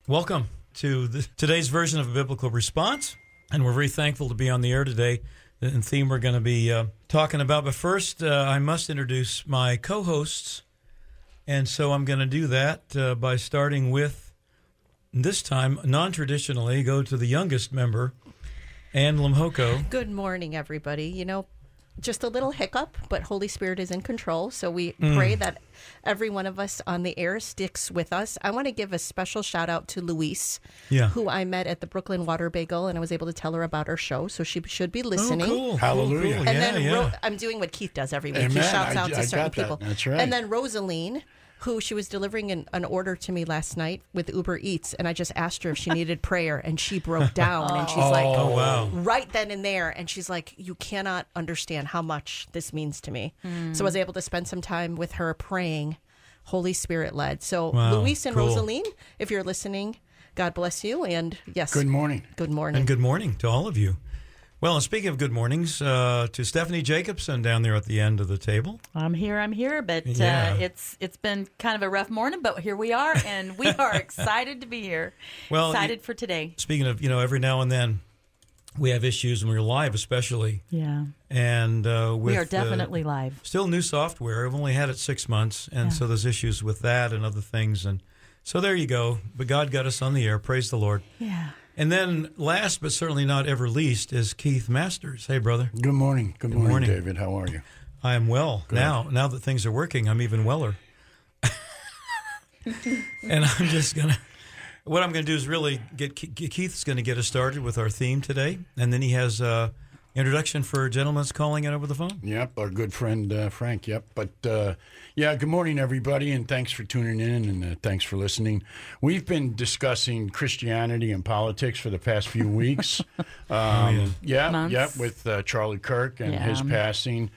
Welcome to today's version of a biblical response, and we're very thankful to be on the air today. The theme we're going to be talking about, but first I must introduce my co-hosts, and so I'm going to do that by starting with, this time, non-traditionally, go to the youngest member, Ann Lamhoko. Good morning, everybody. You know, just a little hiccup, but Holy Spirit is in control. So we pray that every one of us on the air sticks with us. I want to give a special shout out to Louise, who I met at the Brooklyn Water Bagel, and I was able to tell her about our show. So she should be listening. Oh, cool. Hallelujah. Cool. And then I'm doing what Keith does every week. Amen. He shouts out to I certain got that. people. That's right. And then Rosaline, who she was delivering an order to me last night with Uber Eats, and I just asked her if she needed prayer, and she broke down, and she's like, oh, wow. right then and there, and she's like, you cannot understand how much this means to me. So I was able to spend some time with her praying, Holy Spirit led. So Wow, Luis and cool. Rosaline, if you're listening, God bless you, and yes. Good morning. Good morning. And good morning to all of you. Well, and speaking of good mornings, to Stephanie Jacobson down there at the end of the table. I'm here, but Yeah. it's been kind of a rough morning, but here we are, and we are excited to be here. Well, excited for today. Speaking of, every now and then we have issues when we're live, especially. Yeah. And with, We are definitely live. Still new software. I've only had it 6 months, and so there's issues with that and other things. And so there you go. But God got us on the air. Praise the Lord. Yeah. And then last but certainly not ever least is Keith Masters. Hey, brother. Good morning. Good morning, morning. David. How are you? I am well. Good. Now that things are working, I'm even weller. And I'm just going to, what I'm going to do is really Keith's going to get us started with our theme today. And then he has introduction for a gentleman that's calling in over the phone. Yep, our good friend Frank. Yep. But, good morning, everybody, and thanks for tuning in, and thanks for listening. We've been discussing Christianity and politics for the past few weeks. Months. With Charlie Kirk and his passing,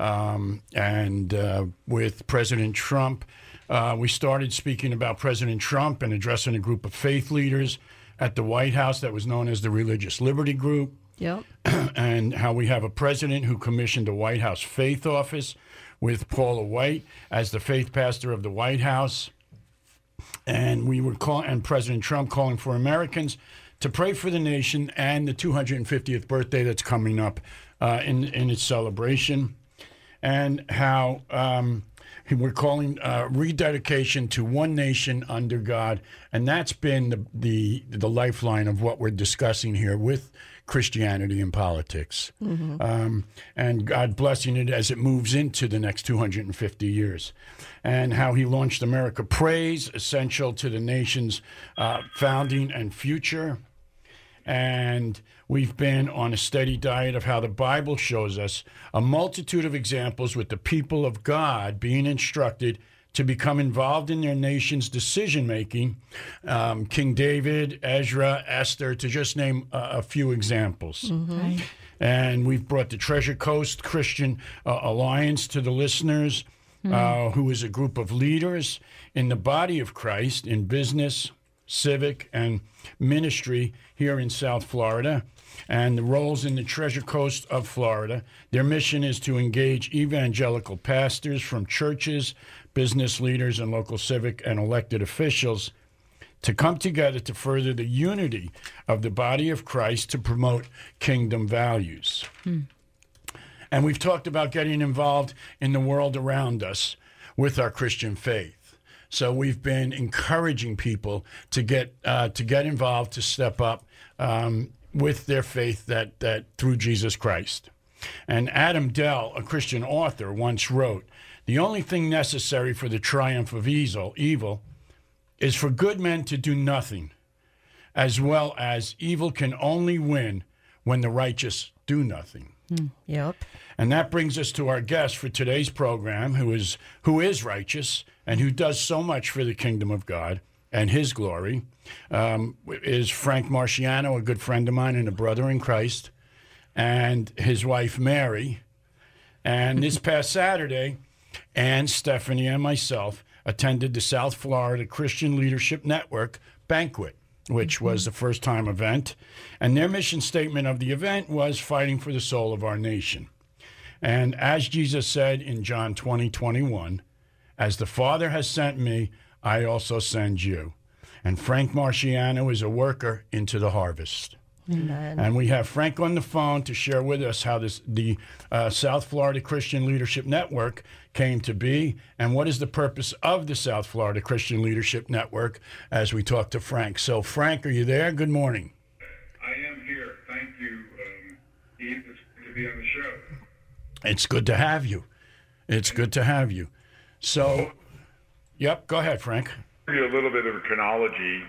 and with President Trump. We started speaking about President Trump and addressing a group of faith leaders at the White House that was known as the Religious Liberty Group. Yep. And how we have a president who commissioned a White House faith office with Paula White as the faith pastor of the White House. And we were and President Trump calling for Americans to pray for the nation and the 250th birthday that's coming up in its celebration. And how we're calling rededication to one nation under God. And that's been the lifeline of what we're discussing here with Christianity and politics. And God blessing it as it moves into the next 250 years. And how he launched America Prays, essential to the nation's founding and future. And we've been on a steady diet of how the Bible shows us a multitude of examples with the people of God being instructed to become involved in their nation's decision-making. King David, Ezra, Esther, to just name a few examples. Right. And we've brought the Treasure Coast Christian Alliance to the listeners, who is a group of leaders in the body of Christ in business, civic, and ministry here in South Florida, and the roles in the Treasure Coast of Florida. Their mission is to engage evangelical pastors from churches, business leaders, and local civic and elected officials to come together to further the unity of the body of Christ to promote kingdom values. And we've talked about getting involved in the world around us with our Christian faith. So we've been encouraging people to get involved, to step up with their faith that through Jesus Christ. And Adam Dell, a Christian author, once wrote, "The only thing necessary for the triumph of evil is for good men to do nothing, as well as evil can only win when the righteous do nothing." Yep. And that brings us to our guest for today's program, who is righteous and who does so much for the kingdom of God and his glory, is Frank Marciano, a good friend of mine and a brother in Christ, and his wife, Mary. And this past Saturday, Ann, Stephanie, and myself attended the South Florida Christian Leadership Network banquet, which was the first-time event. And their mission statement of the event was fighting for the soul of our nation. And as Jesus said in John 20:21, "As the Father has sent me, I also send you." and Frank Marciano is a worker into the harvest. Amen. And we have Frank on the phone to share with us how the South Florida Christian Leadership Network came to be, and what is the purpose of the South Florida Christian Leadership Network as we talk to Frank. So, Frank, are you there? Good morning. I am here. Thank you, Eve. It's good to be on the show. It's good to have you. It's good to have you. So, yep, go ahead, Frank. I'll give you a little bit of a chronology.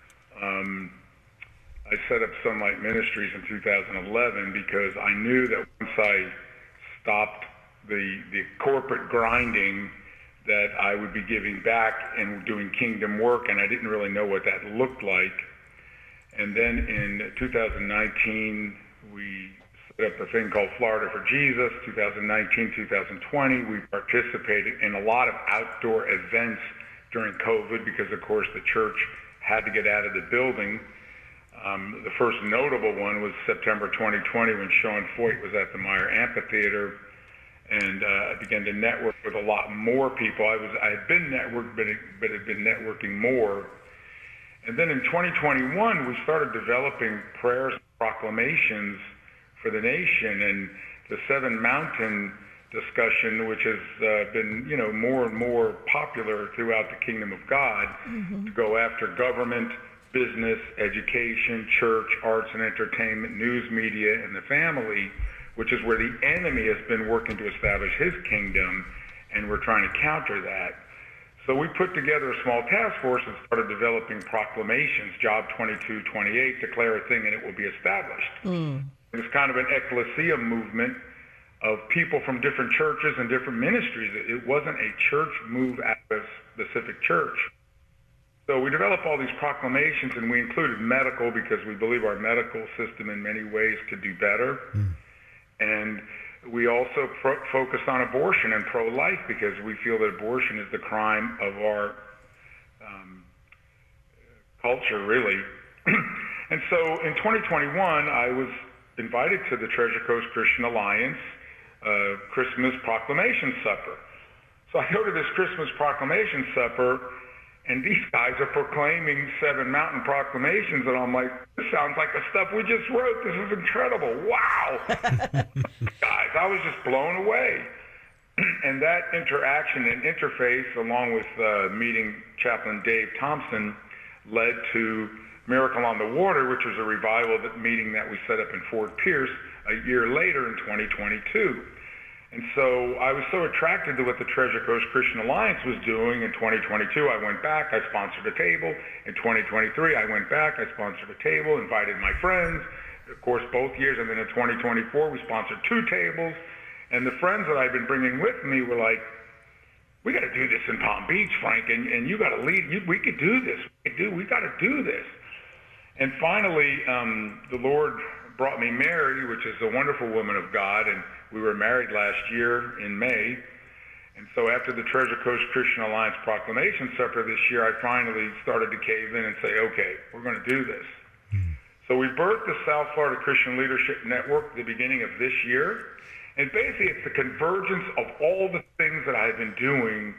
I set up Sunlight Ministries in 2011 because I knew that once I stopped the corporate grinding, that I would be giving back and doing kingdom work, and I didn't really know what that looked like. And then in 2019, we set up a thing called Florida for Jesus. 2019, 2020, we participated in a lot of outdoor events during COVID because, of course, the church had to get out of the building. The first notable one was September 2020 when Sean Foyt was at the Meyer Amphitheater, and I began to network with a lot more people. I had been networked, but had been networking more. And then in 2021, we started developing prayers and proclamations for the nation, and the Seven Mountain discussion, which has been, more and more popular throughout the kingdom of God, to go after government, business, education, church, arts and entertainment, news media, and the family, which is where the enemy has been working to establish his kingdom, and we're trying to counter that. So we put together a small task force and started developing proclamations, Job 2228, declare a thing and it will be established. It's kind of an ecclesia movement of people from different churches and different ministries. It wasn't a church move at a specific church. So we developed all these proclamations, and we included medical because we believe our medical system in many ways could do better. And we also focused on abortion and pro-life because we feel that abortion is the crime of our culture, really. And so in 2021, I was invited to the Treasure Coast Christian Alliance Christmas Proclamation Supper. So I go to this Christmas Proclamation Supper, and these guys are proclaiming Seven Mountain proclamations, and I'm like, this sounds like the stuff we just wrote. This is incredible. Wow. Guys, I was just blown away. And that interaction and interface, along with meeting Chaplain Dave Thompson, led to Miracle on the Water, which was a revival meeting that we set up in Fort Pierce a year later in 2022. And so I was so attracted to what the Treasure Coast Christian Alliance was doing. In 2022, I went back, I sponsored a table. In 2023, I went back, I sponsored a table, invited my friends, of course, both years. And then in 2024, we sponsored 2 tables. And the friends that I've been bringing with me were like, we got to do this in Palm Beach, Frank, and you got to lead. We could do this. We got to do this. And finally, the Lord brought me Mary, which is a wonderful woman of God, and we were married last year in May. And so after the Treasure Coast Christian Alliance Proclamation Supper this year, I finally started to cave in and say, okay, we're going to do this. So we birthed the South Florida Christian Leadership Network at the beginning of this year. And basically it's the convergence of all the things that I've been doing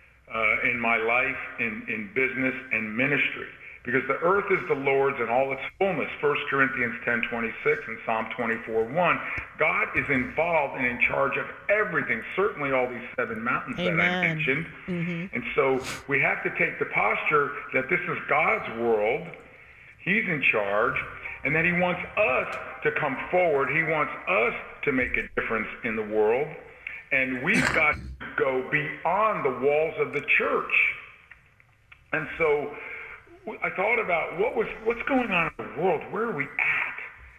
in my life, in business and ministry. Because the earth is the Lord's and all its fullness, 1 Corinthians 10:26 and Psalm 24:1. God is involved and in charge of everything, certainly all these 7 mountains that I mentioned. And so we have to take the posture that this is God's world, He's in charge, and that He wants us to come forward. He wants us to make a difference in the world, and we've got to go beyond the walls of the church. And so I thought about what's going on in the world. Where are we at?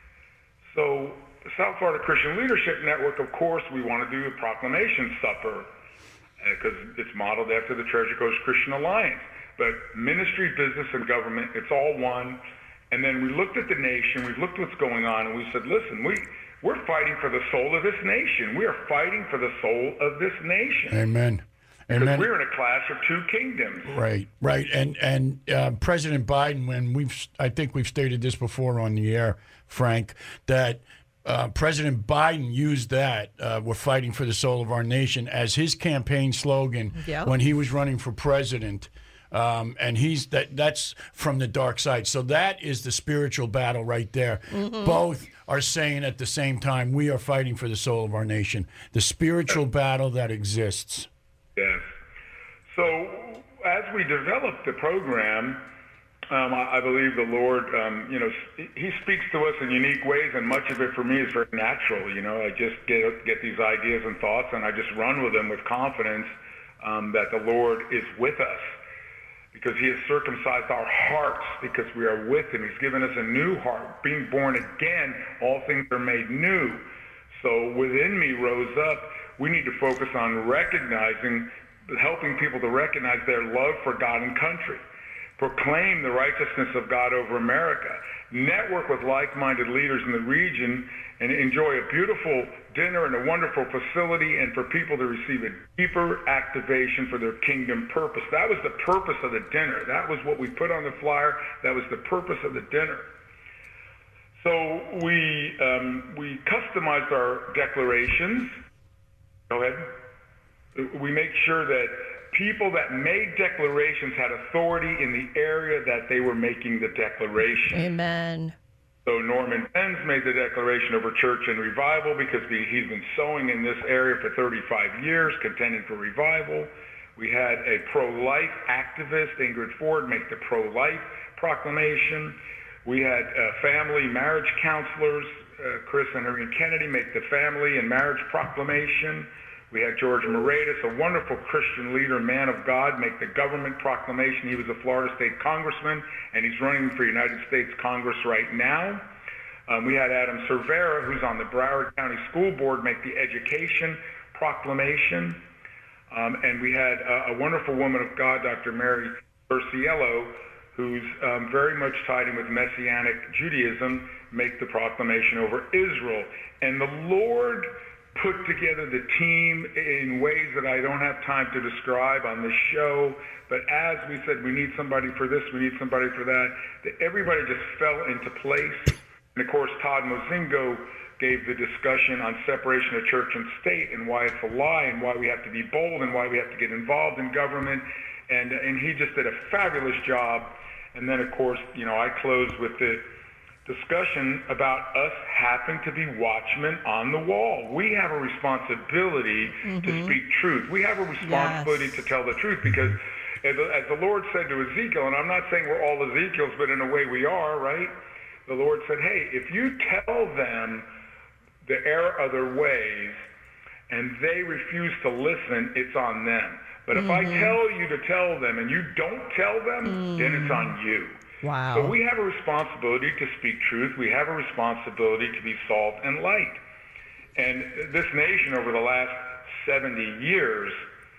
So the South Florida Christian Leadership Network, of course, we want to do a proclamation supper because it's modeled after the Treasure Coast Christian Alliance. But ministry, business, and government, it's all one. And then we looked at the nation, we looked what's going on, and we said, listen, we're fighting for the soul of this nation. We are fighting for the soul of this nation. Amen. Because we're in a clash of 2 kingdoms. Right. And President Biden, I think we've stated this before on the air, Frank, that President Biden used that, we're fighting for the soul of our nation, as his campaign slogan when he was running for president and that's from the dark side. So that is the spiritual battle right there. Both are saying at the same time, we are fighting for the soul of our nation. The spiritual battle that exists. Yes. So as we develop the program, I believe the Lord, He speaks to us in unique ways, and much of it for me is very natural. I just get these ideas and thoughts, and I just run with them with confidence that the Lord is with us, because He has circumcised our hearts because we are with Him. He's given us a new heart. Being born again, all things are made new. So within me rose up, we need to focus on helping people to recognize their love for God and country. Proclaim the righteousness of God over America. Network with like-minded leaders in the region and enjoy a beautiful dinner and a wonderful facility, and for people to receive a deeper activation for their kingdom purpose. That was the purpose of the dinner. That was what we put on the flyer. That was the purpose of the dinner. So we customized our declarations. Go ahead. We make sure that people that made declarations had authority in the area that they were making the declaration. Amen. So Norman Benz made the declaration over church and revival because he's been sowing in this area for 35 years, contending for revival. We had a pro-life activist, Ingrid Ford, make the pro-life proclamation. We had family marriage counselors, Chris and Irene Kennedy, make the family and marriage proclamation. We had George Moretus, a wonderful Christian leader, man of God, make the government proclamation. He was a Florida State congressman, and he's running for United States Congress right now. We had Adam Cervera, who's on the Broward County School Board, make the education proclamation. And we had a wonderful woman of God, Dr. Mary Berciello, who's very much tied in with Messianic Judaism, make the proclamation over Israel. And the Lord put together the team in ways that I don't have time to describe on this show, but as we said, we need somebody for this, we need somebody for that everybody just fell into place. And of course, Todd Mozingo gave the discussion on separation of church and state and why it's a lie and why we have to be bold and why we have to get involved in government, and he just did a fabulous job. And then of course, I closed with the discussion about us having to be watchmen on the wall. We have a responsibility to speak truth. We have a responsibility to tell the truth, because as the Lord said to Ezekiel, and I'm not saying we're all Ezekiels, but in a way we are, right? The Lord said, hey, if you tell them the error of their ways and they refuse to listen, it's on them. But if I tell you to tell them and you don't tell them, then it's on you. Wow. So we have a responsibility to speak truth. We have a responsibility to be salt and light. And this nation over the last 70 years,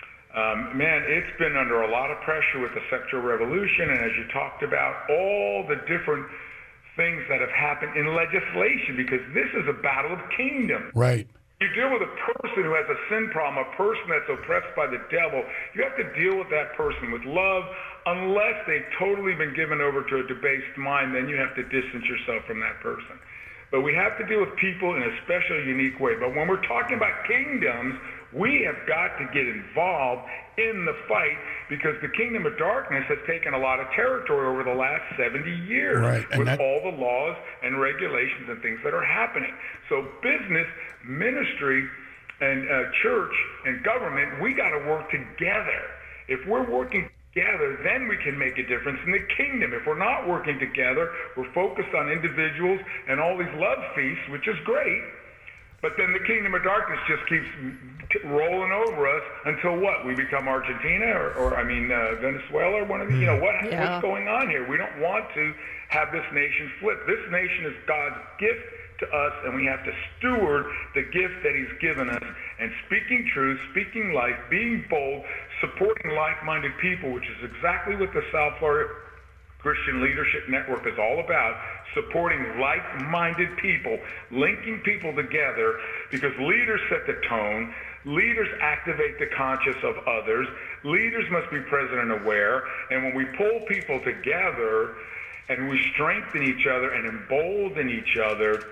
it's been under a lot of pressure with the sexual revolution. And as you talked about, all the different things that have happened in legislation, because this is a battle of kingdom. Right. You deal with a person who has a sin problem, a person that's oppressed by the devil. You have to deal with that person with love. Unless they've totally been given over to a debased mind, then you have to distance yourself from that person. But we have to deal with people in a special, unique way. But when we're talking about kingdoms, we have got to get involved in the fight, because the kingdom of darkness has taken a lot of territory over the last 70 years, right, with all the laws and regulations and things that are happening. So business, ministry, and church and government, we got to work together. If we're working together, then we can make a difference in the kingdom. If we're not working together, we're focused on individuals and all these love feasts, which is great, but then the kingdom of darkness just keeps rolling over us until what? We become Argentina or Venezuela or one of these. What's going on here? We don't want to have this nation flip. This nation is God's gift to us, and we have to steward the gift that He's given us. And speaking truth, speaking life, being bold, supporting like-minded people, which is exactly what the South Florida Christian Leadership Network is all about, supporting like-minded people, linking people together, because leaders set the tone, leaders activate the conscience of others, leaders must be present and aware, and when we pull people together and we strengthen each other and embolden each other,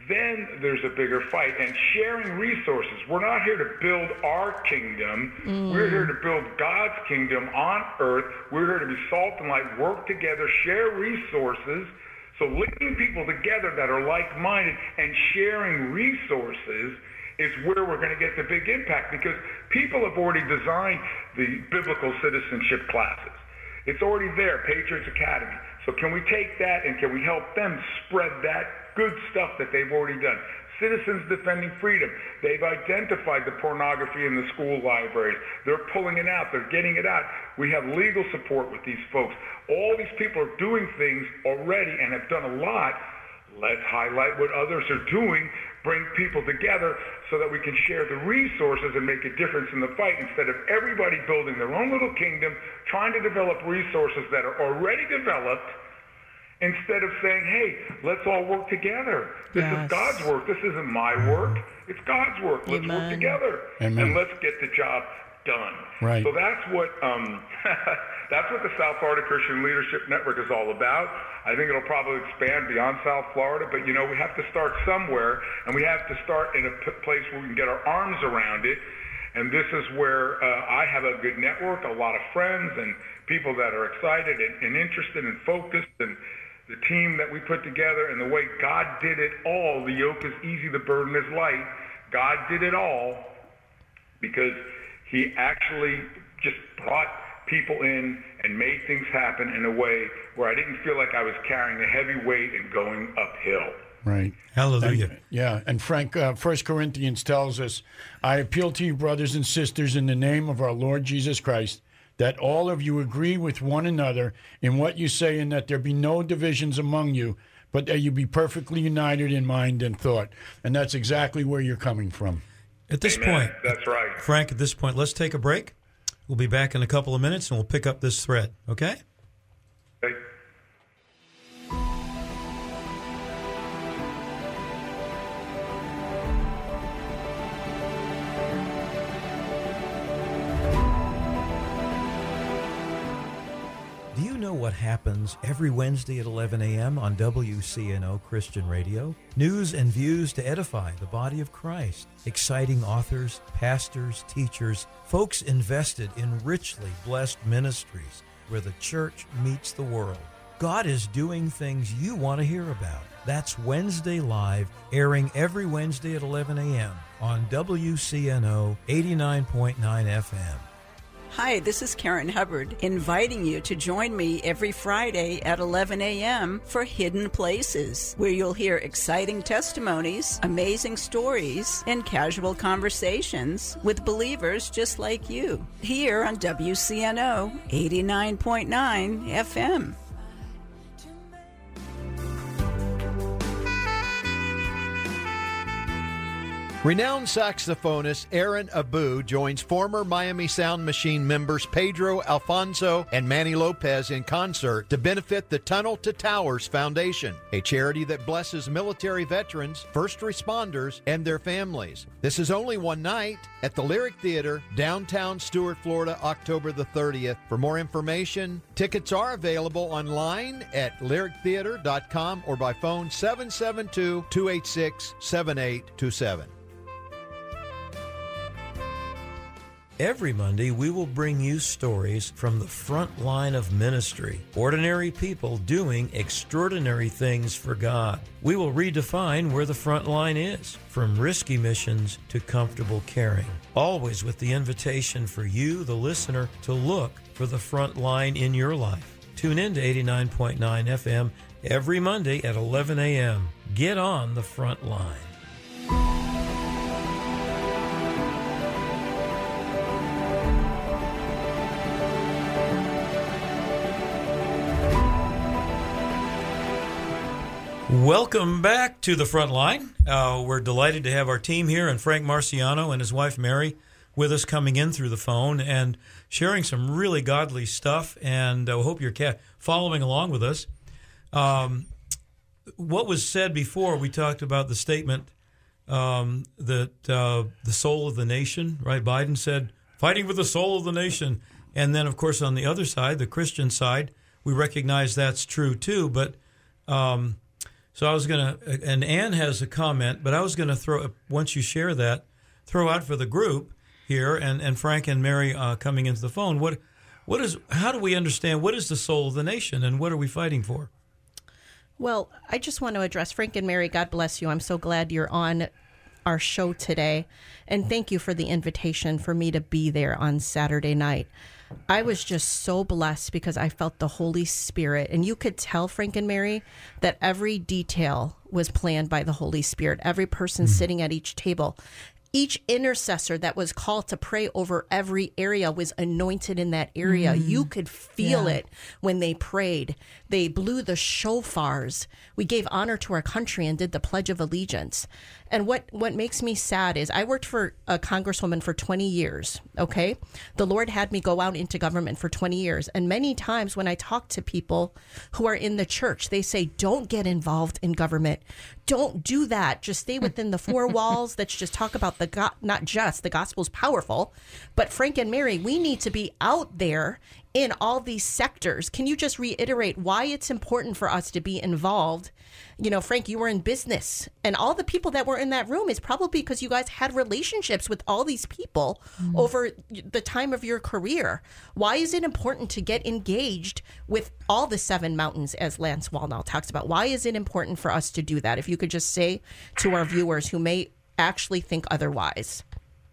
then there's a bigger fight. And sharing resources. We're not here to build our kingdom. We're here to build God's kingdom on earth. We're here to be salt and light, work together, share resources. So linking people together that are like-minded and sharing resources is where we're going to get the big impact, because people have already designed the biblical citizenship classes. It's already there, Patriots Academy. So can we take that and can we help them spread that good stuff that they've already done? Citizens Defending Freedom. They've identified the pornography in the school libraries. They're pulling it out. They're getting it out. We have legal support with these folks. All these people are doing things already and have done a lot. Let's highlight what others are doing, bring people together so that we can share the resources and make a difference in the fight, instead of everybody building their own little kingdom, trying to develop resources that are already developed, instead of saying, hey, let's all work together. This is God's work. This isn't my work. It's God's work. Let's work together. Amen. And let's get the job done. Right. So that's what that's what the South Florida Christian Leadership Network is all about. I think it'll probably expand beyond South Florida, but we have to start somewhere, and we have to start in a place where we can get our arms around it. And this is where I have a good network, a lot of friends and people that are excited and interested and focused, and the team that we put together, and the way God did it all. The yoke is easy, the burden is light. God did it all because he actually just brought people in and made things happen in a way where I didn't feel like I was carrying a heavy weight and going uphill. Right. Hallelujah. And Frank, 1 Corinthians tells us, I appeal to you, brothers and sisters, in the name of our Lord Jesus Christ, that all of you agree with one another in what you say, and that there be no divisions among you, but that you be perfectly united in mind and thought. And that's exactly where you're coming from. At this Amen. point, That's right. Frank, at this point, let's take a break. We'll be back in a couple of minutes, and we'll pick up this thread, okay? Okay. Do you know what happens every Wednesday at 11 a.m. on WCNO Christian Radio? News and views to edify the body of Christ. Exciting authors, pastors, teachers, folks invested in richly blessed ministries where the church meets the world. God is doing things you want to hear about. That's Wednesday Live, airing every Wednesday at 11 a.m. on WCNO 89.9 FM. Hi, this is Karen Hubbard, inviting you to join me every Friday at 11 a.m. for Hidden Places, where you'll hear exciting testimonies, amazing stories, and casual conversations with believers just like you, here on WCNO 89.9 FM. Renowned saxophonist Aaron Abu joins former Miami Sound Machine members Pedro Alfonso and Manny Lopez in concert to benefit the Tunnel to Towers Foundation, a charity that blesses military veterans, first responders, and their families. This is only one night at the Lyric Theater, downtown Stuart, Florida, October the 30th. For more information, tickets are available online at lyrictheater.com or by phone 772-286-7827. Every Monday, we will bring you stories from the front line of ministry. Ordinary people doing extraordinary things for God. We will redefine where the front line is, from risky missions to comfortable caring. Always with the invitation for you, the listener, to look for the front line in your life. Tune in to 89.9 FM every Monday at 11 a.m. Get on the front line. Welcome back to the front line. We're delighted to have our team here, and Frank Marciano and his wife Mary with us, coming in through the phone and sharing some really godly stuff. And I hope you're following along with us. What was said before, we talked about the statement that the soul of the nation, right? Biden said, fighting for the soul of the nation. And then, of course, on the other side, the Christian side, we recognize that's true too. But So I was going to, and Ann has a comment, but I was going to throw, once you share that, throw out for the group here, and Frank and Mary coming into the phone, how do we understand what is the soul of the nation and what are we fighting for? Well, I just want to address Frank and Mary. God bless you. I'm so glad you're on our show today. And thank you for the invitation for me to be there on Saturday night. I was just so blessed because I felt the Holy Spirit. And you could tell, Frank and Mary, that every detail was planned by the Holy Spirit. Every person sitting at each table. Each intercessor that was called to pray over every area was anointed in that area. You could feel it when they prayed. They blew the shofars. We gave honor to our country and did the Pledge of Allegiance. And what makes me sad is I worked for a congresswoman for 20 years, okay? The Lord had me go out into government for 20 years. And many times when I talk to people who are in the church, they say, don't get involved in government. Don't do that. Just stay within the four walls. Let's just talk about not just the gospel's powerful, but Frank and Mary, we need to be out there in all these sectors. Can you just reiterate why it's important for us to be involved? You know, Frank, you were in business, and all the people that were in that room is probably because you guys had relationships with all these people over the time of your career. Why is it important to get engaged with all the 7 mountains, as Lance Wallnau talks about? Why is it important for us to do that? If you could just say to our viewers who may actually think otherwise.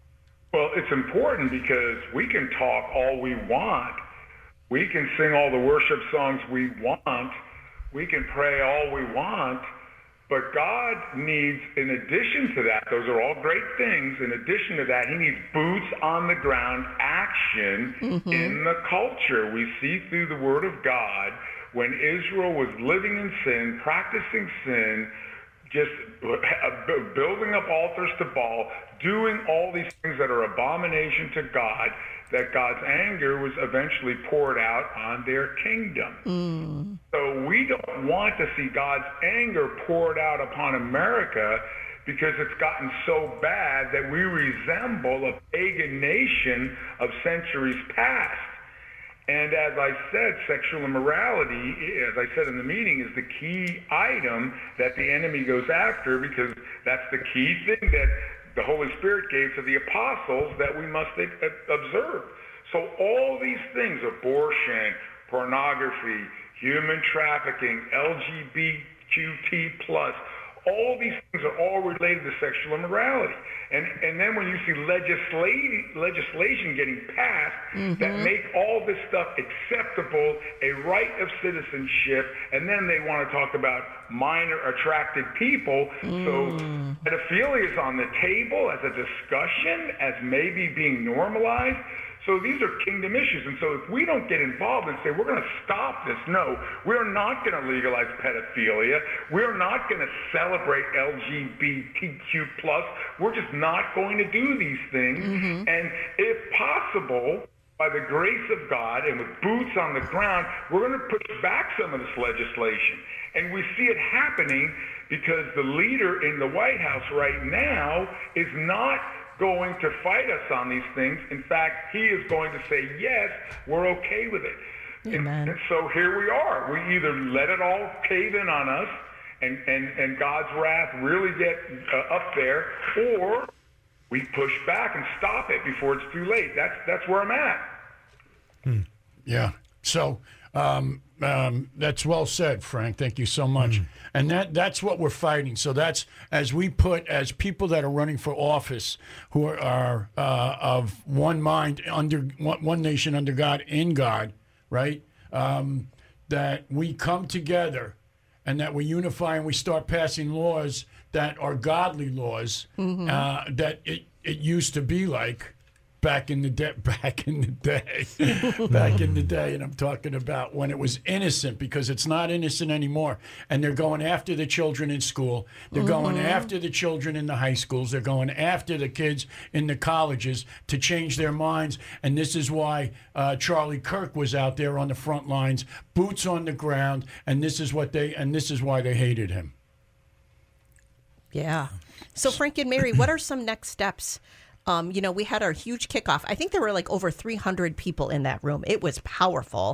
Well, it's important because we can talk all we want. We can sing all the worship songs we want. We can pray all we want. But God needs, in addition to that, those are all great things. In addition to that, he needs boots on the ground action in the culture. We see through the Word of God when Israel was living in sin, practicing sin, just building up altars to Baal, doing all these things that are abomination to God, that God's anger was eventually poured out on their kingdom. So we don't want to see God's anger poured out upon America because it's gotten so bad that we resemble a pagan nation of centuries past. And as I said, sexual immorality, as I said in the meeting, is the key item that the enemy goes after because that's the key thing that the Holy Spirit gave to the apostles that we must observe. So all these things, abortion, pornography, human trafficking, LGBTQ+, all these things are all related to sexual immorality. And then when you see legislation getting passed that make all this stuff acceptable, a right of citizenship, and then they want to talk about minor attracted people. So pedophilia is on the table as a discussion, as maybe being normalized. So these are kingdom issues. And so if we don't get involved and say, we're going to stop this, no, we're not going to legalize pedophilia. We're not going to celebrate LGBTQ+. We're just not going to do these things. And if possible, by the grace of God and with boots on the ground, we're going to push back some of this legislation. And we see it happening because the leader in the White House right now is not going to fight us on these things. In fact, he is going to say, yes, we're okay with it. And so here we are. We either let it all cave in on us and God's wrath really get up there, or we push back and stop it before it's too late. That's where I'm at. Yeah. So that's well said, Frank. Thank you so much. And that's what we're fighting. So that's as people that are running for office who are of one mind, under one nation under God, in God, right? That we come together and that we unify and we start passing laws that are godly laws that it used to be like. Back in the day, and I'm talking about when it was innocent, because it's not innocent anymore. And they're going after the children in school. They're going after the children in the high schools. They're going after the kids in the colleges to change their minds. And this is why Charlie Kirk was out there on the front lines, boots on the ground. And this is why they hated him. Yeah. So Frank and Mary, what are some next steps? We had our huge kickoff. I think there were like over 300 people in that room. It was powerful.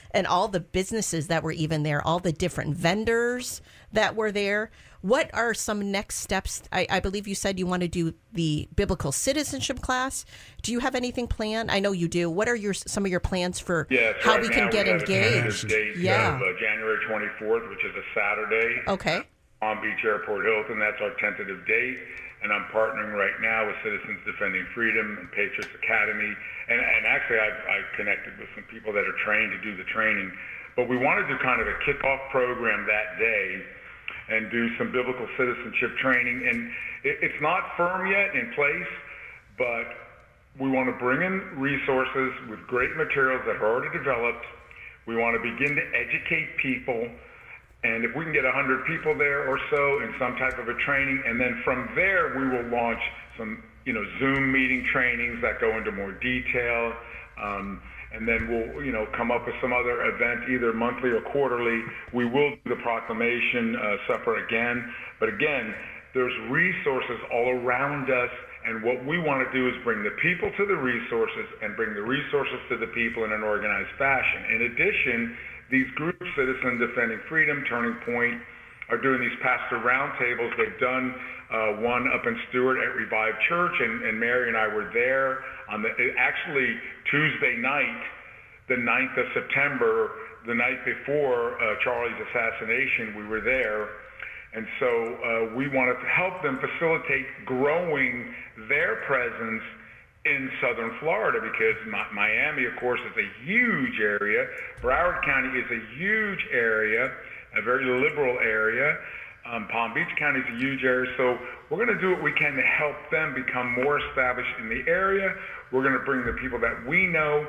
and all the businesses that were even there, all the different vendors that were there. What are some next steps? I believe you said you want to do the biblical citizenship class. Do you have anything planned? I know you do. What are some of your plans for how right we can get engaged? Date of January 24th, which is a Saturday. Okay. Palm Beach Airport Hilton. That's our tentative date. And I'm partnering right now with Citizens Defending Freedom and Patriots Academy. And actually, I've connected with some people that are trained to do the training. But we want to do kind of a kickoff program that day and do some biblical citizenship training. And it's not firm yet in place, but we want to bring in resources with great materials that are already developed. We want to begin to educate people. And if we can get 100 people there or so in some type of a training, and then from there we will launch some, Zoom meeting trainings that go into more detail. And then we'll, come up with some other event, either monthly or quarterly. We will do the proclamation supper again. But again, there's resources all around us. And what we want to do is bring the people to the resources and bring the resources to the people in an organized fashion. In addition, these groups, Citizen Defending Freedom, Turning Point, are doing these pastor roundtables. They've done one up in Stewart at Revive Church, and Mary and I were there on actually Tuesday night, the 9th of September, the night before Charlie's assassination. We were there. And so we wanted to help them facilitate growing their presence in southern Florida, because Miami, of course, is a huge area. Broward County is a huge area, a very liberal area. Palm Beach County is a huge area. So we're going to do what we can to help them become more established in the area. We're going to bring the people that we know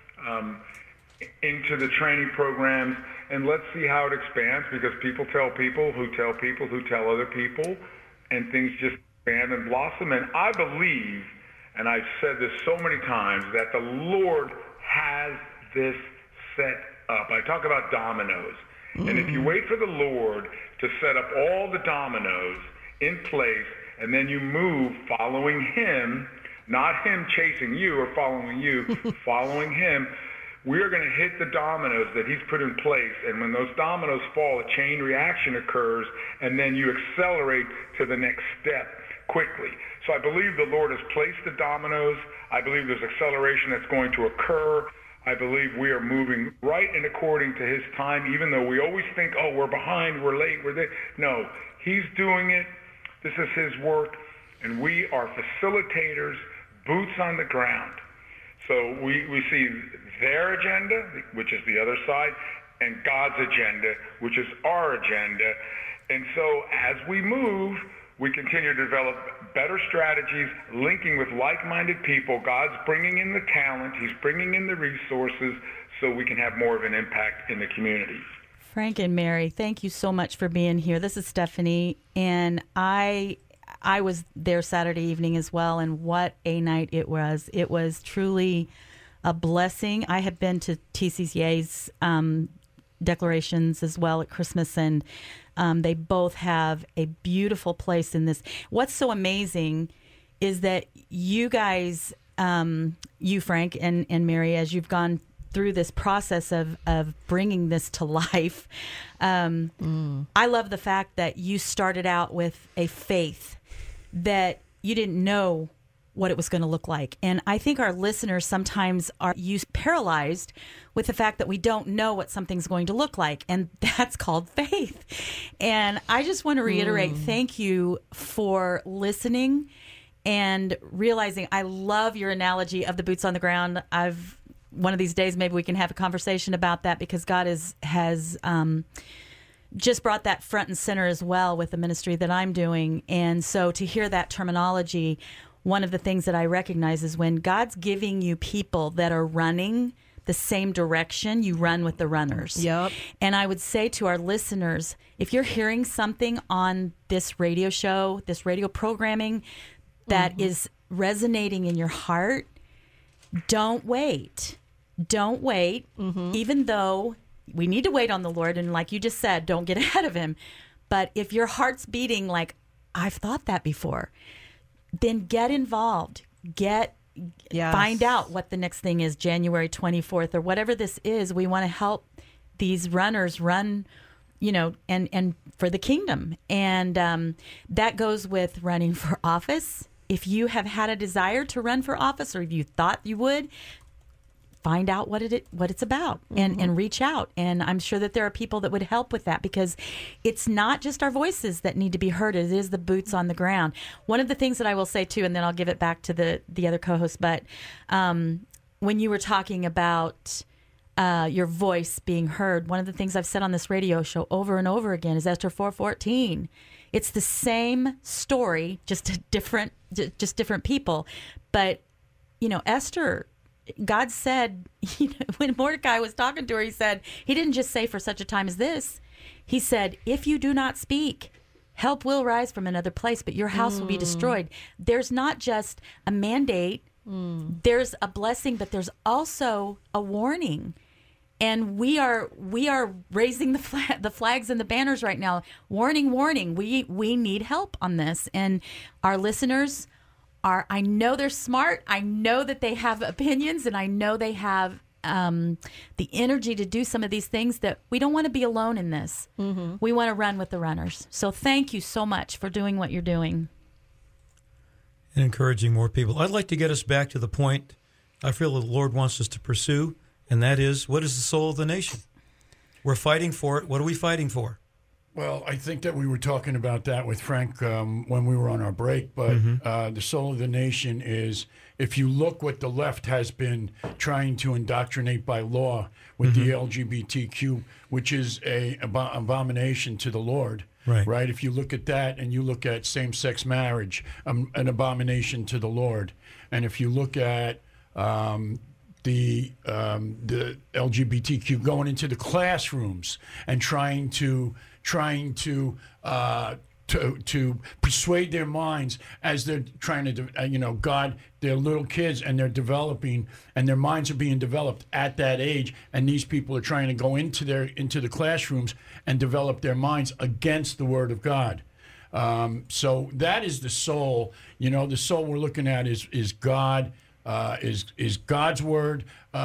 into the training programs, and let's see how it expands, because people tell people who tell people who tell other people, and things just expand and blossom. And I believe, and I've said this so many times, that the Lord has this set up. I talk about dominoes. And if you wait for the Lord to set up all the dominoes in place, and then you move following Him, not Him chasing you or following you, following Him, we are going to hit the dominoes that He's put in place. And when those dominoes fall, a chain reaction occurs, and then you accelerate to the next step quickly. So I believe the Lord has placed the dominoes. I believe there's acceleration that's going to occur. I believe we are moving right and according to His time, even though we always think, oh, we're behind, we're late, we're there. No, He's doing it. This is His work, and we are facilitators, boots on the ground. So we see their agenda, which is the other side, and God's agenda, which is our agenda. And so as we move, we continue to develop better strategies, linking with like-minded people. God's bringing in the talent. He's bringing in the resources so we can have more of an impact in the community. Frank and Mary, thank you so much for being here. This is Stephanie, and I was there Saturday evening as well, and what a night it was. It was truly a blessing. I have been to TCCA's declarations as well at Christmas, and they both have a beautiful place in this. What's so amazing is that you guys, you, Frank, and Mary, as you've gone through this process of bringing this to life, I love the fact that you started out with a faith that you didn't know what it was going to look like. And I think our listeners sometimes are paralyzed with the fact that we don't know what something's going to look like. And that's called faith. And I just want to reiterate, thank you for listening and realizing. I love your analogy of the boots on the ground. One of these days, maybe we can have a conversation about that, because God has just brought that front and center as well with the ministry that I'm doing. And so to hear that terminology, one of the things that I recognize is when God's giving you people that are running the same direction, you run with the runners. Yep. And I would say to our listeners, if you're hearing something on this radio show, this radio programming that is resonating in your heart, don't wait. Don't wait, even though we need to wait on the Lord. And like you just said, don't get ahead of Him. But if your heart's beating like, I've thought that before, then get involved. Get Yes. find out what the next thing is, January 24th or whatever this is. We want to help these runners run, and for the kingdom. And that goes with running for office. If you have had a desire to run for office, or if you thought you would, find out what it's about and reach out. And I'm sure that there are people that would help with that, because it's not just our voices that need to be heard. It is the boots on the ground. One of the things that I will say too, and then I'll give it back to the other co-host, but when you were talking about your voice being heard, one of the things I've said on this radio show over and over again is Esther 4:14. It's the same story, just different people. But, Esther, God said, when Mordecai was talking to her, he said, he didn't just say for such a time as this. He said, if you do not speak, help will rise from another place, but your house will be destroyed. There's not just a mandate. There's a blessing, but there's also a warning. And we are raising the flags and the banners right now. Warning, warning. We need help on this. And our listeners I know they're smart. I know that they have opinions, and I know they have the energy to do some of these things, that we don't want to be alone in this. Mm-hmm. We want to run with the runners. So thank you so much for doing what you're doing. And encouraging more people. I'd like to get us back to the point I feel the Lord wants us to pursue, and that is, what is the soul of the nation? We're fighting for it. What are we fighting for? Well, I think that we were talking about that with Frank when we were on our break, but the soul of the nation is, if you look what the left has been trying to indoctrinate by law with the LGBTQ, which is an abomination to the Lord, right? If you look at that and you look at same-sex marriage, an abomination to the Lord. And if you look at the LGBTQ going into the classrooms and trying to persuade their minds as they're trying to, God, they're little kids and they're developing, and their minds are being developed at that age. And these people are trying to go into the classrooms and develop their minds against the Word of God. So that is the soul. The soul we're looking at is God, is God's Word,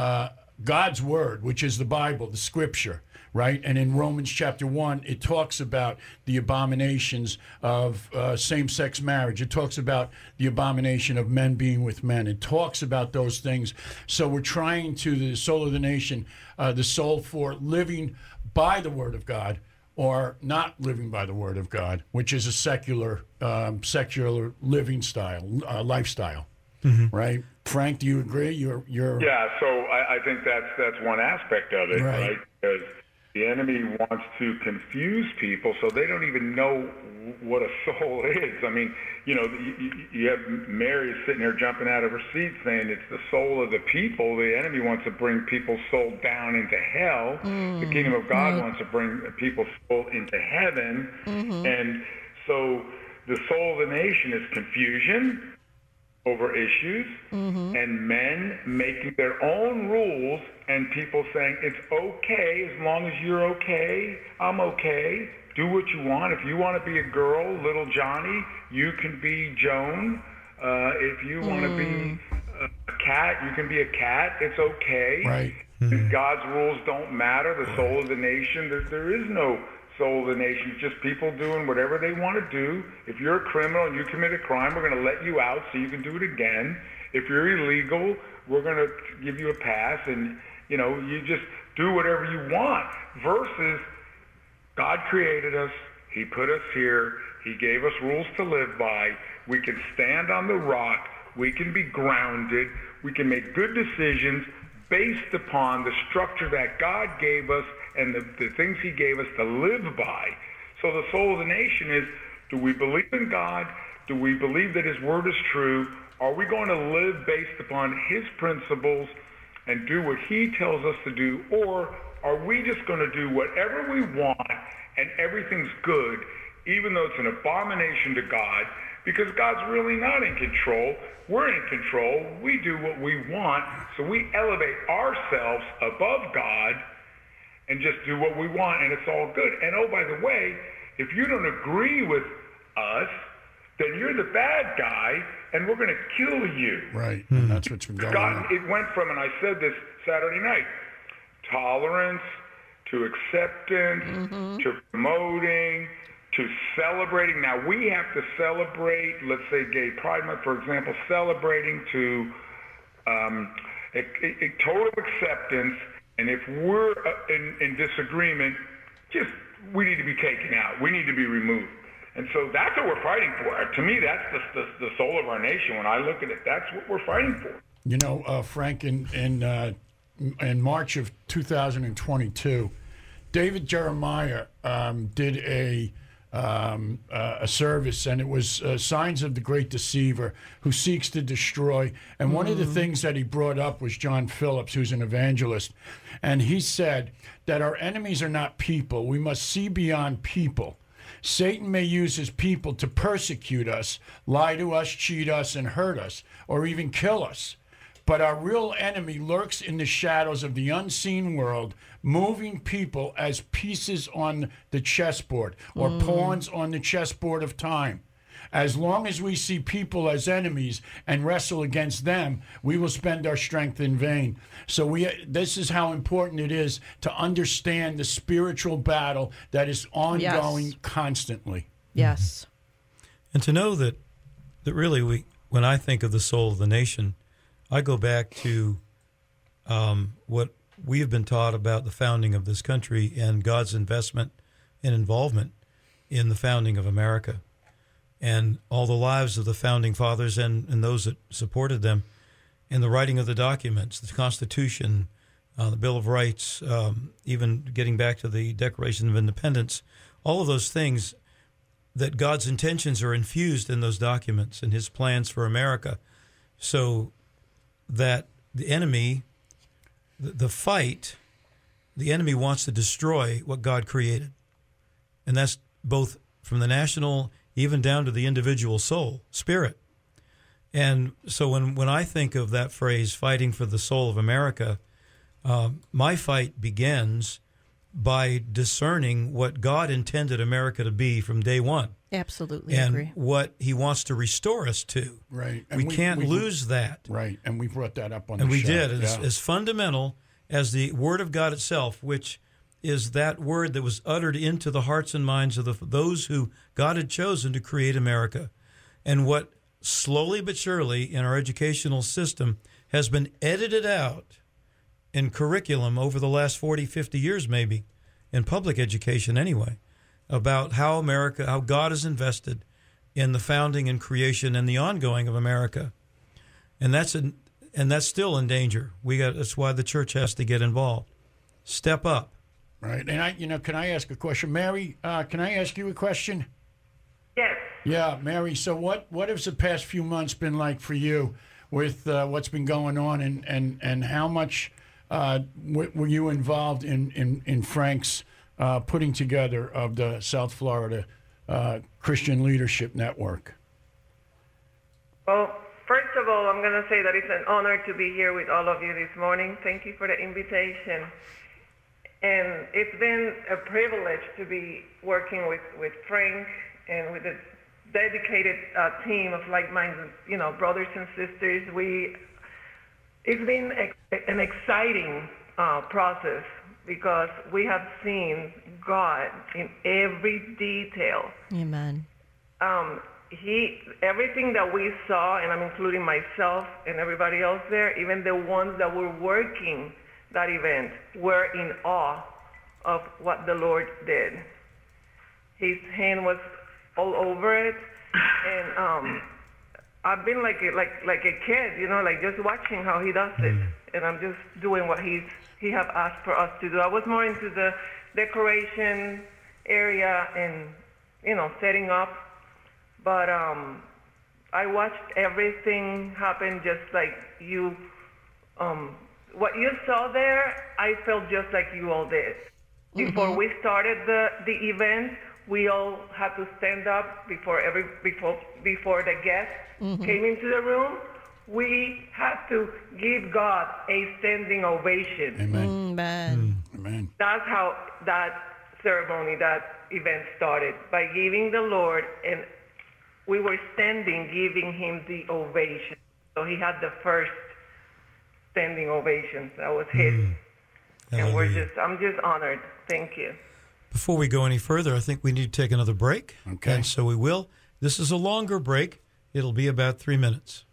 which is the Bible, the Scripture. Right? And in Romans chapter 1, it talks about the abominations of same-sex marriage. It talks about the abomination of men being with men. It talks about those things. So we're trying to, the soul of the nation, the soul for living by the Word of God or not living by the Word of God, which is a secular living style, lifestyle. Mm-hmm. Right? Frank, do you agree? You're Yeah, so I think that's one aspect of it, right? Because the enemy wants to confuse people so they don't even know what a soul is. I mean, you have Mary sitting there jumping out of her seat saying it's the soul of the people. The enemy wants to bring people's soul down into hell. The kingdom of God wants to bring people's soul into heaven. Mm-hmm. And so the soul of the nation is confusion over issues, and men making their own rules, and people saying it's okay as long as you're okay, I'm okay, do what you want. If you want to be a girl, little Johnny, you can be Joan. If you want to be a cat, you can be a cat. It's okay. Right. God's rules don't matter. The soul of the nation, there is no soul of the nation. It's just people doing whatever they want to do. If you're a criminal and you commit a crime, we're going to let you out so you can do it again. If you're illegal, we're going to give you a pass, and you just do whatever you want. Versus God created us, He put us here, He gave us rules to live by. We can stand on the rock, we can be grounded, we can make good decisions based upon the structure that God gave us and the things He gave us to live by. So the soul of the nation is, do we believe in God? Do we believe that His Word is true? Are we going to live based upon His principles and do what He tells us to do? Or are we just going to do whatever we want and everything's good, even though it's an abomination to God? Because God's really not in control. We're in control. We do what we want. So we elevate ourselves above God and just do what we want, and it's all good. And oh, by the way, if you don't agree with us, then you're the bad guy, and we're going to kill you. Right, and that's what's been going on. It went from, and I said this Saturday night, tolerance to acceptance to promoting to celebrating. Now, we have to celebrate, let's say Gay Pride Month, for example, celebrating to a total acceptance, and if we're in disagreement, we need to be taken out. We need to be removed. And so that's what we're fighting for. To me, that's the soul of our nation. When I look at it, that's what we're fighting for. You know, Frank, in March of 2022, David Jeremiah did a service, and it was Signs of the Great Deceiver, who seeks to destroy. And one of the things that he brought up was John Phillips, who's an evangelist. And he said that our enemies are not people. We must see beyond people. Satan may use his people to persecute us, lie to us, cheat us, and hurt us, or even kill us. But our real enemy lurks in the shadows of the unseen world, moving people as pieces on the chessboard or pawns on the chessboard of time. As long as we see people as enemies and wrestle against them, we will spend our strength in vain. So this is how important it is to understand the spiritual battle that is ongoing constantly. Yes. And to know that really when I think of the soul of the nation, I go back to what we have been taught about the founding of this country and God's investment and involvement in the founding of America, and all the lives of the founding fathers and those that supported them in the writing of the documents, the Constitution, the Bill of Rights, even getting back to the Declaration of Independence, all of those things, that God's intentions are infused in those documents and his plans for America, so that the enemy, the fight, the enemy wants to destroy what God created. And that's both from the national even down to the individual soul, spirit. And so when I think of that phrase, fighting for the soul of America, my fight begins by discerning what God intended America to be from day one. Absolutely and agree. What he wants to restore us to. Right. And we can't lose that. Right. And we brought that up on the show. And we show. did. As fundamental as the Word of God itself, which is that word that was uttered into the hearts and minds of those who God had chosen to create America. And what slowly but surely in our educational system has been edited out in curriculum over the last 40, 50 years maybe, in public education anyway, about how God is invested in the founding and creation and the ongoing of America. And that's still in danger. That's why the church has to get involved. Step up. Right. And can I ask a question? Mary, can I ask you a question? Yes. Yeah, Mary, so what has the past few months been like for you with what's been going on, and how much were you involved in Frank's putting together of the South Florida Christian Leadership Network? Well, first of all, I'm going to say that it's an honor to be here with all of you this morning. Thank you for the invitation. And it's been a privilege to be working with Frank and with a dedicated team of like-minded, brothers and sisters. It's been an exciting process because we have seen God in every detail. Amen. Everything that we saw, and I'm including myself and everybody else there, even the ones that were working that event, were in awe of what the Lord did. His hand was all over it, and I've been like a kid, like just watching how he does it, and I'm just doing what he have asked for us to do. I was more into the decoration area and setting up, but I watched everything happen just like you. What you saw there, I felt just like you all did. Before we started the event, we all had to stand up before the guests came into the room. We had to give God a standing ovation. Amen. Amen. That's how that ceremony, that event started, by giving the Lord we were standing giving him the ovation. So he had the first standing ovation. That was his. And I'm just honored. Thank you. Before we go any further, I think we need to take another break. Okay. And so we will. This is a longer break. It'll be about 3 minutes.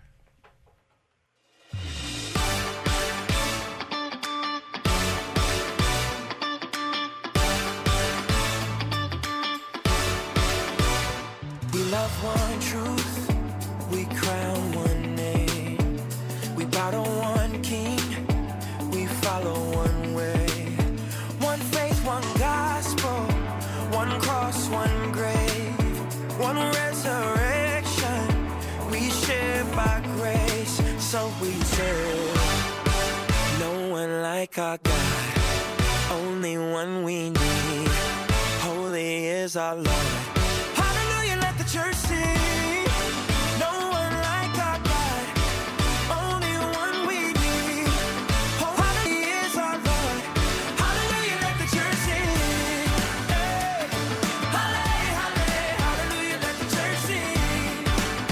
We love one truth, we crown one name, we bow to one king, we follow one way, one faith, one gospel, one cross, one grave, one resurrection, we share by grace, so we say, no one like our God, only one we need, holy is our Lord. Church sing, no one like our God, only one we need. Holy is our Lord. Hallelujah, let the church sing. Hey. Hallelujah, let the church sing.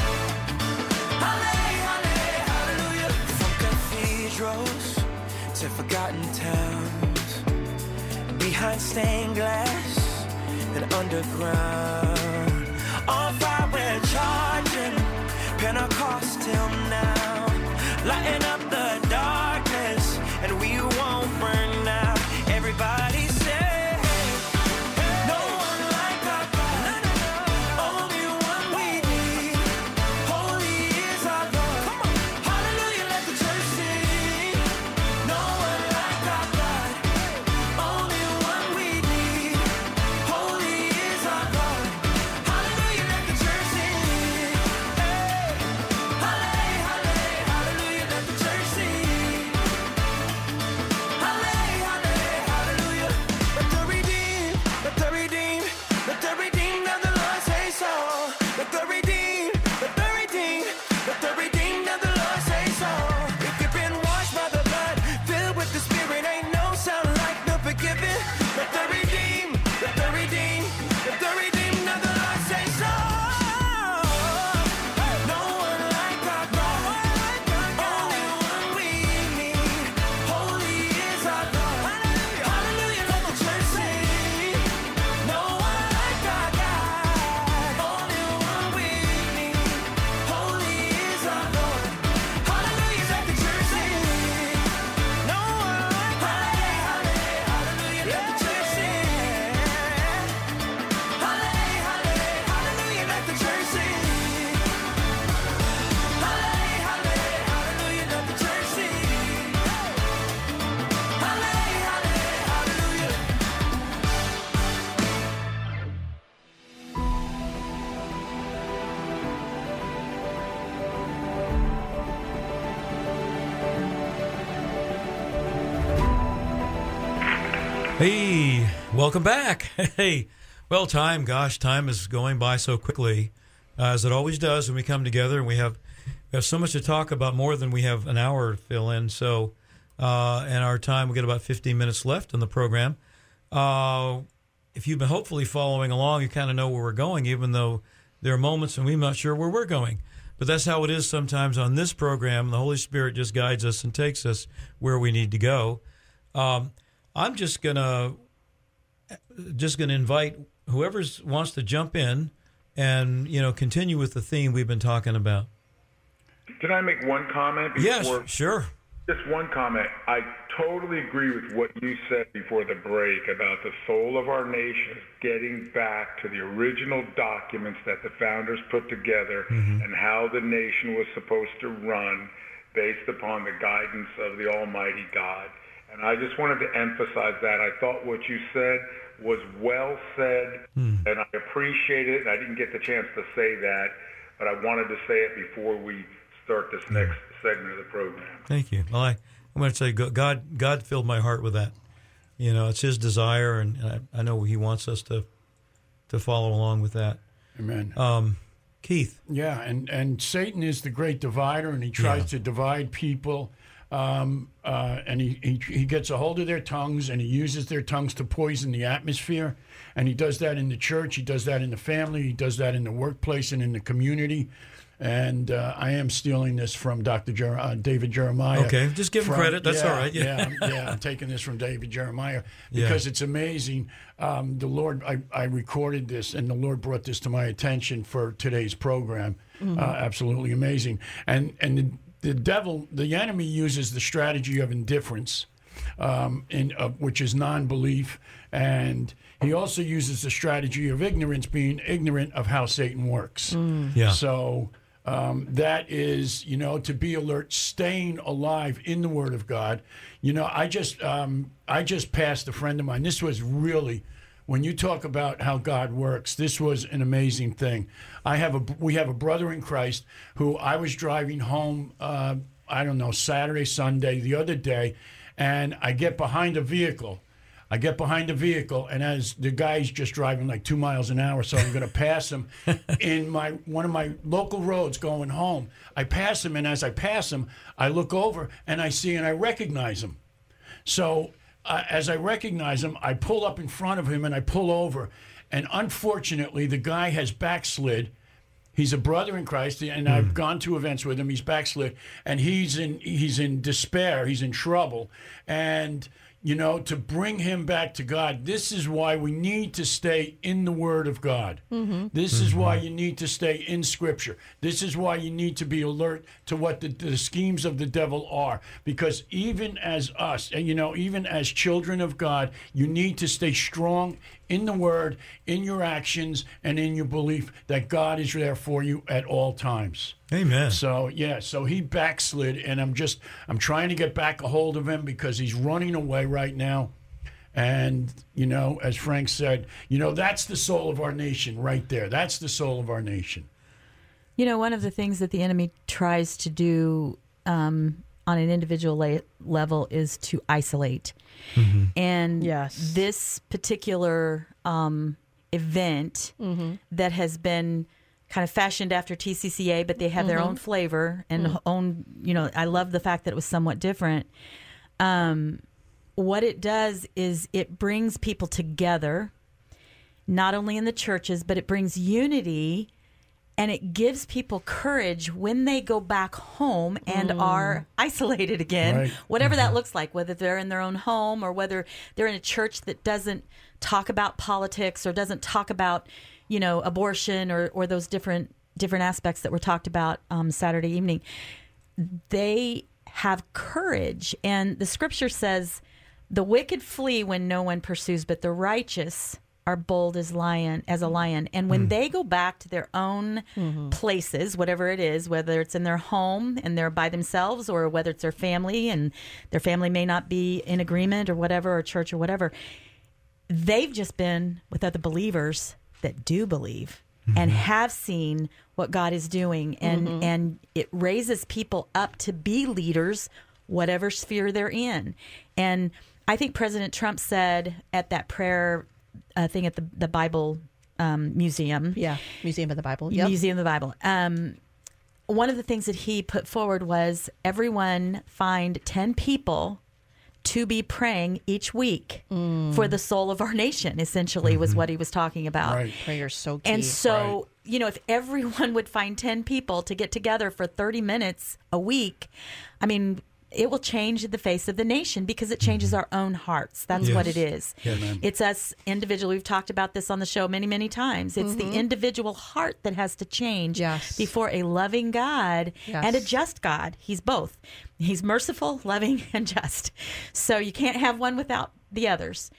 Hallelujah. From cathedrals to forgotten towns, behind stained glass and underground. On fire we're charging, Pentecost till now, lighting up the darkness, and we won't burn out. Everybody say, no one like our God, only one we need. Holy is our Lord. Hallelujah, let the church sing. No one like our God, only one we need. Holy is our Lord. Hey, welcome back. Hey, well, time is going by so quickly, as it always does when we come together, and we have so much to talk about, more than we have an hour to fill in. So, and our time, we got about 15 minutes left in the program. If you've been hopefully following along, you kind of know where we're going, even though there are moments when we're not sure where we're going. But that's how it is sometimes on this program. The Holy Spirit just guides us and takes us where we need to go. I'm just gonna invite whoever wants to jump in and continue with the theme we've been talking about. Can I make one comment before? Yes, sure. Just one comment. I totally agree with what you said before the break about the soul of our nation getting back to the original documents that the founders put together, and how the nation was supposed to run based upon the guidance of the Almighty God. And I just wanted to emphasize that. I thought what you said was well said, and I appreciate it. And I didn't get the chance to say that, but I wanted to say it before we start this next segment of the program. Thank you. Well, I'm going to say God filled my heart with that. It's His desire, and I know He wants us to follow along with that. Amen. Keith. Yeah, and Satan is the great divider, and he tries to divide people and he gets a hold of their tongues, and he uses their tongues to poison the atmosphere. And he does that in the church. He does that in the family. He does that in the workplace and in the community. And I am stealing this from David Jeremiah. Okay, just give him credit. That's all right. Yeah, I'm taking this from David Jeremiah because it's amazing. The Lord, I recorded this, and the Lord brought this to my attention for today's program. Absolutely amazing. And the devil, the enemy, uses the strategy of indifference, which is non-belief, and he also uses the strategy of ignorance, being ignorant of how Satan works. So that is, to be alert, staying alive in the Word of God. I just passed a friend of mine. This was really, when you talk about how God works, this was an amazing thing. We have a brother in Christ who I was driving home, Saturday, Sunday, the other day, and I get behind a vehicle. And as the guy's just driving like 2 miles an hour, so I'm going to pass him in one of my local roads going home. I pass him, and as I pass him, I look over and I recognize him. So as I recognize him, I pull up in front of him and I pull over. And unfortunately, the guy has backslid. He's a brother in Christ, and I've gone to events with him. He's backslid, and he's in despair. He's in trouble, and to bring him back to God. This is why we need to stay in the Word of God. This is why you need to stay in Scripture. This is why you need to be alert to what the schemes of the devil are. Because even as us, and even as children of God, you need to stay strong in the Word, in your actions, and in your belief that God is there for you at all times. Amen. So he backslid, and I'm trying to get back a hold of him because he's running away right now. And, as Frank said, that's the soul of our nation right there. That's the soul of our nation. One of the things that the enemy tries to do on an individual level is to isolate. And this particular event that has been kind of fashioned after TCCA, but they have their own flavor and own, I love the fact that it was somewhat different. What it does is it brings people together, not only in the churches, but it brings unity, and it gives people courage when they go back home and are isolated again, whatever that looks like, whether they're in their own home or whether they're in a church that doesn't talk about politics or doesn't talk about abortion or those different aspects that were talked about Saturday evening. They have courage, and the Scripture says, "The wicked flee when no one pursues, but the righteous are bold as a lion." And when they go back to their own places, whatever it is, whether it's in their home and they're by themselves, or whether it's their family and their family may not be in agreement or whatever, or church or whatever, they've just been with other believers that do believe and have seen what God is doing. And it raises people up to be leaders, whatever sphere they're in. And I think President Trump said at that prayer thing at the Bible Museum. Yeah, Museum of the Bible. Museum of the Bible. One of the things that he put forward was everyone find 10 people to be praying each week for the soul of our nation, essentially, was what he was talking about. Right. Prayer's so key. And so, if everyone would find 10 people to get together for 30 minutes a week, it will change the face of the nation because it changes our own hearts. That's what it is. It's us individually. We've talked about this on the show many, many times. It's the individual heart that has to change before a loving God and a just God. He's both. He's merciful, loving, and just. So you can't have one without the others.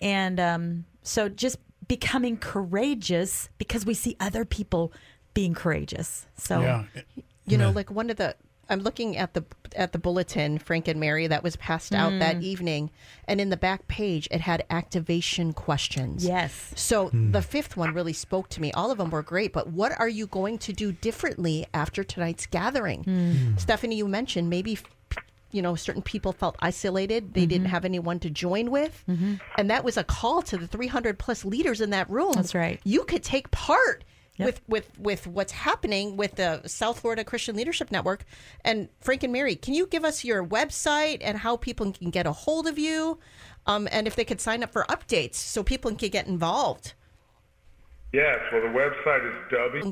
And so just becoming courageous because we see other people being courageous. So, like one of the... I'm looking at the bulletin, Frank and Mary, that was passed out that evening, and in the back page it had activation questions. Yes. So the fifth one really spoke to me. All of them were great, but what are you going to do differently after tonight's gathering? Stephanie, you mentioned maybe certain people felt isolated. They didn't have anyone to join with, and that was a call to the 300 plus leaders in that room. That's right. You could take part Yep. with what's happening with the South Florida Christian Leadership Network. And Frank and Mary, can you give us your website and how people can get a hold of you, and if they could sign up for updates so people can get involved? Yes, well, the website is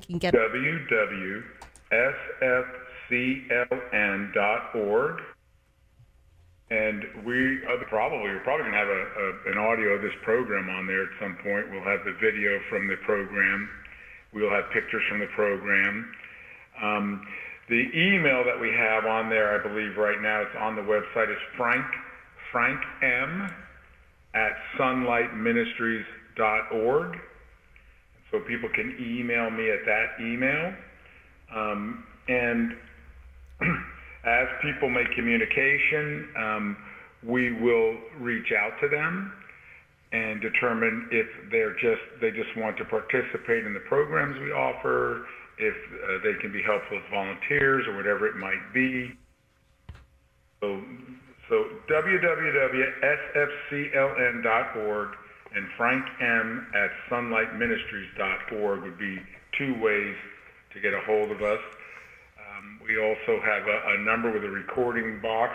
www.sfcln.org. And we're probably going to have an audio of this program on there at some point. We'll have the video from the program. We'll have pictures from the program. The email that we have on there, I believe right now, it's on the website, is frankm@sunlightministries.org. So people can email me at that email. And as people make communication, we will reach out to them and determine if they just want to participate in the programs we offer, if they can be helpful as volunteers or whatever it might be. So www.sfcln.org and frankm@sunlightministries.org would be two ways to get a hold of us. We also have a number with a recording box,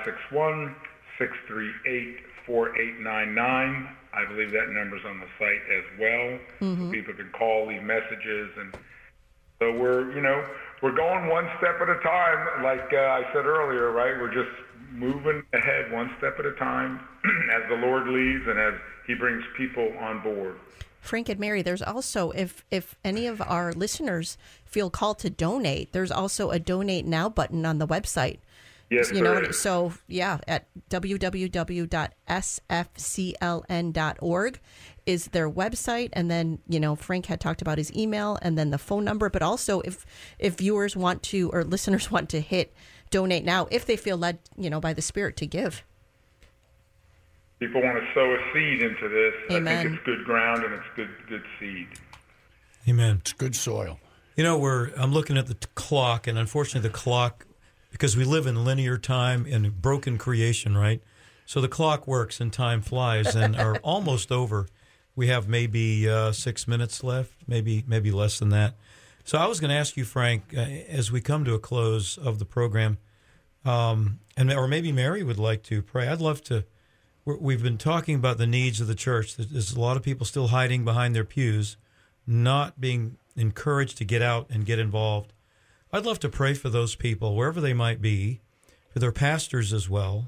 561-638-4899. I believe that number's on the site as well. Mm-hmm. People can call, leave messages, and so we're going one step at a time. Like I said earlier, right? We're just moving ahead one step at a time as the Lord leads and as He brings people on board. Frank and Mary, there's also, if any of our listeners feel called to donate, there's also a Donate Now button on the website. Yes, so yeah, at www.sfcln.org is their website, and then Frank had talked about his email and then the phone number. But also, if viewers want to or listeners want to hit Donate Now, if they feel led, by the Spirit to give. People want to sow a seed into this. Amen. I think it's good ground and it's good seed. Amen. It's good soil. I'm looking at the clock, and unfortunately the clock, because we live in linear time and broken creation, right? So the clock works and time flies, and are almost over. We have maybe 6 minutes left, maybe less than that. So I was going to ask you, Frank, as we come to a close of the program, or maybe Mary would like to pray. I'd love to. We've been talking about the needs of the church. There's a lot of people still hiding behind their pews, not being encouraged to get out and get involved. I'd love to pray for those people, wherever they might be, for their pastors as well,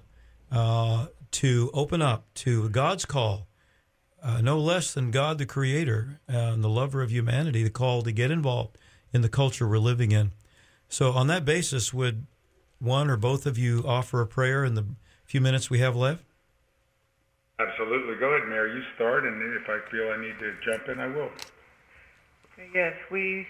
to open up to God's call, no less than God the Creator and the lover of humanity, the call to get involved in the culture we're living in. So on that basis, would one or both of you offer a prayer in the few minutes we have left? Absolutely. Go ahead, Mary. You start, and if I feel I need to jump in, I will. Yes, we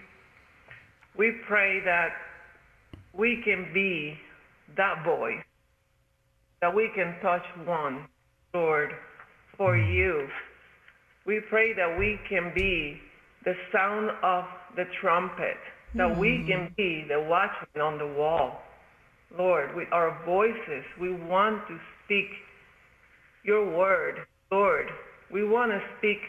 pray that we can be that voice, that we can touch one, Lord, for you. We pray that we can be the sound of the trumpet, that we can be the watchman on the wall. Lord, with our voices, we want to speak your word. Lord, we want to speak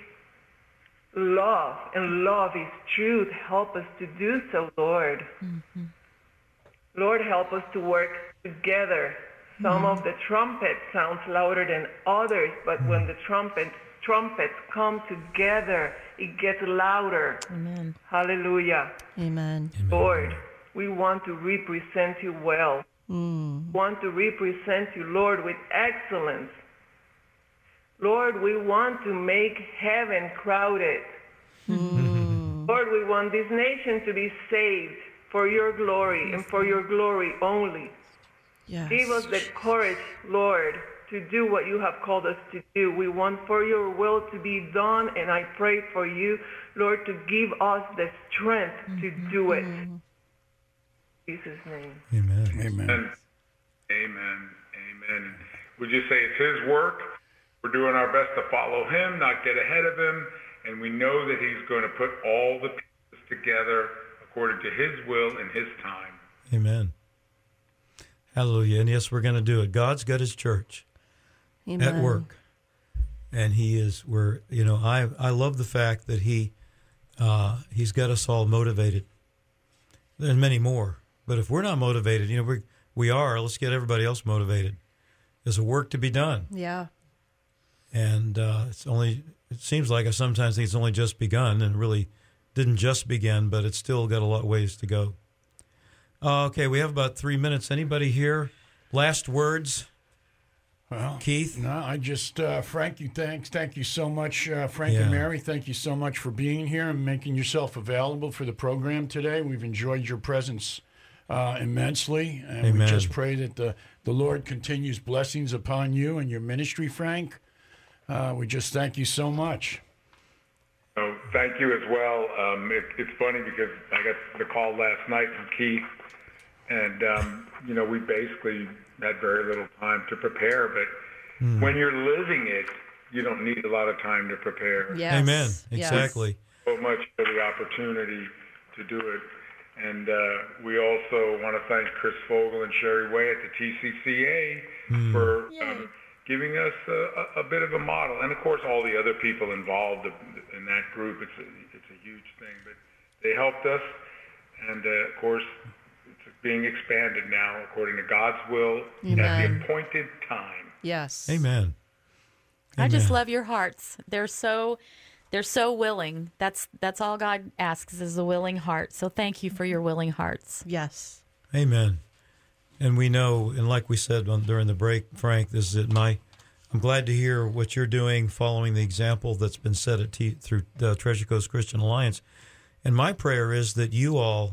love, and love is truth. Help us to do so, Lord. Mm-hmm. Lord, help us to work together. Some of the trumpet sounds louder than others, but when the trumpets come together, it gets louder. Amen. Hallelujah. Amen. Lord, we want to represent you well. We want to represent you, Lord, with excellence. Lord, we want to make heaven crowded. Lord, we want this nation to be saved for your glory and for your glory only. Yes. Give us the courage, Lord, to do what you have called us to do. We want for your will to be done, and I pray for you, Lord, to give us the strength to do it. In Jesus' name. Amen. Amen. Amen. Amen. Would you say it's his work? We're doing our best to follow him, not get ahead of him, and we know that he's going to put all the pieces together according to his will and his time. Amen. Hallelujah. And yes, we're going to do it. God's got his church at work. And he is, I love the fact that he He's got us all motivated. And many more. But if we're not motivated, we are. Let's get everybody else motivated. There's a work to be done. Yeah. And it seems like I sometimes think it's only just begun, and really didn't just begin, but it's still got a lot of ways to go. Okay, we have about 3 minutes. Anybody here? Last words? Well, Keith? No, I just, Frank, thank you so much, Frank and Mary. Thank you so much for being here and making yourself available for the program today. We've enjoyed your presence immensely, and Amen. we just pray that the Lord continues blessings upon you and your ministry, Frank. We just thank you so much. Oh, thank you as well. It's funny because I got the call last night from Keith, and we basically had very little time to prepare. But when you're living it, you don't need a lot of time to prepare. Yes. Amen. Yes. Exactly. So much for the opportunity to do it. And we also want to thank Chris Fogel and Sherry Way at the TCCA for giving us a bit of a model. And, of course, all the other people involved in that group. It's a huge thing. But they helped us. And, of course, it's being expanded now according to God's will at the appointed time. Yes. Amen. I just Amen. love your hearts. They're so willing. That's all God asks is a willing heart. So thank you for your willing hearts. Yes. Amen. And we know, and like we said during the break, Frank, this is it. I'm glad to hear what you're doing, following the example that's been set through the Treasure Coast Christian Alliance. And my prayer is that you all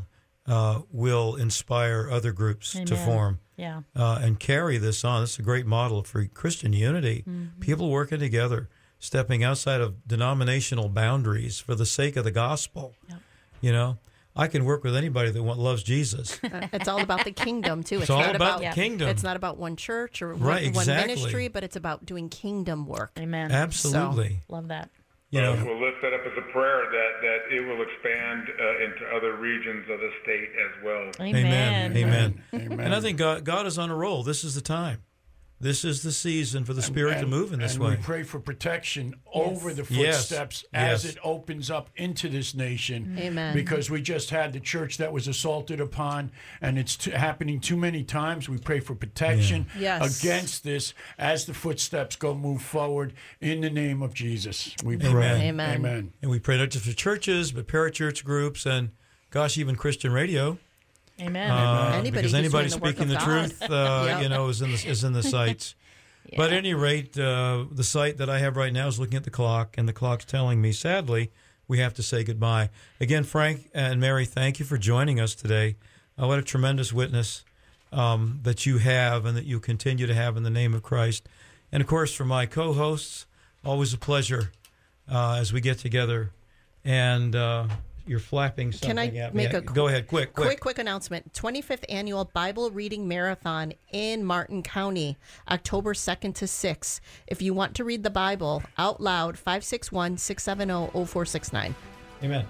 will inspire other groups to form and carry this on. This is a great model for Christian unity. Mm-hmm. People working together, stepping outside of denominational boundaries for the sake of the gospel. Yep. I can work with anybody that loves Jesus. It's all about the kingdom, too. It's all about the kingdom. It's not about one church or right, one exactly. ministry, but it's about doing kingdom work. Amen. Absolutely. So, love that. We'll lift that up as a prayer that it will expand into other regions of the state as well. Amen. Amen. Amen. And I think God is on a roll. This is the time. This is the season for the Spirit to move in this way. We pray for protection over the footsteps as it opens up into this nation. Amen. Because we just had the church that was assaulted upon, and it's happening too many times. We pray for protection against this as the footsteps move forward in the name of Jesus. We pray. Amen. Amen. And we pray not just for churches, but parachurch groups and, gosh, even Christian radio. Amen. Because anybody speaking the truth, is in the sights. But at any rate, the site that I have right now is looking at the clock, and the clock's telling me, sadly, we have to say goodbye. Again, Frank and Mary, thank you for joining us today. What a tremendous witness that you have and that you continue to have in the name of Christ. And, of course, for my co-hosts, always a pleasure as we get together. And you're flapping something Can I at me. make a Go ahead, quick announcement? 25th Annual Bible Reading Marathon in Martin County, October 2nd to 6th. If you want to read the Bible out loud, 561-670-0469. Amen.